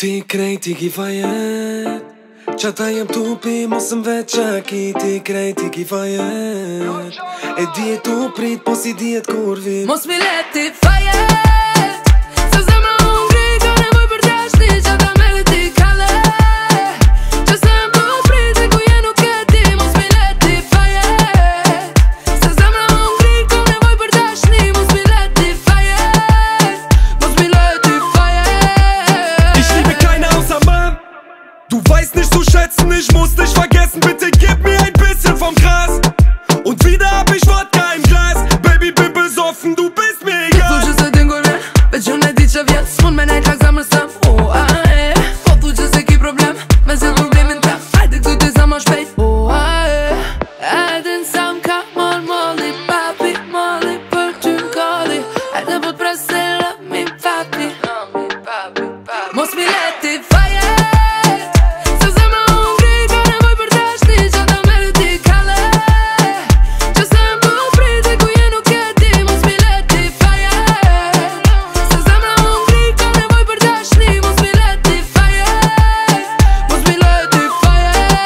Ti krejti ki fajet Qata jem tupi mos m'vet qaki Ti krejti ki fajet E dihet tu prit po si dihet kur vit Mos mi let ti fajet Se zemra unë ngri ka nevoj për t'jashti Qata me le ti kale Që se më tu prit e ku je nuk e ti Mos mi let ti fajet Se zemra unë ngri ka nevoj për t'jashti Mos mi let ti fajet Mos mi let ti fajet Ich liebe keine außer Mann Du weißt nicht, du schätzen, ich muss dich vergessen Bitte gib mir ein bisschen vom Gras Und wieder hab ich Wodka im Glas Baby, bin besoffen, du bist mir egal Po thu që se t'in gore Veç unë e di që vjet S'mun me nejt lak zamër sëm Po thu që se ki problem Me zil problemin ta Hajde këtu ty sa ma shpejt Edin sa m'ka mor molli Papi, molli për ty n'kolli Hajde po t'prese love me papi Mos mi let ti fajet Se zemra unë ngri ka nevoj për t'jashti Qata me le ti kale Që se më tu prit e ku je nuk e ti Mos mi let ti fajet Se zemra unë ngri ka nevoj për t'jashti Mos mi let ti fajet Mos mi let ti fajet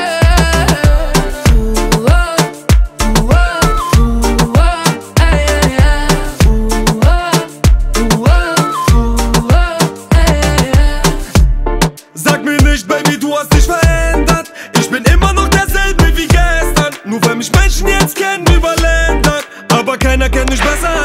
Sag mir nicht, Baby, du hast dich verändert Ich bin immer noch derselbe wie gestern Nur weil mich Menschen jetzt kennen über Länder Aber keiner kennt mich besser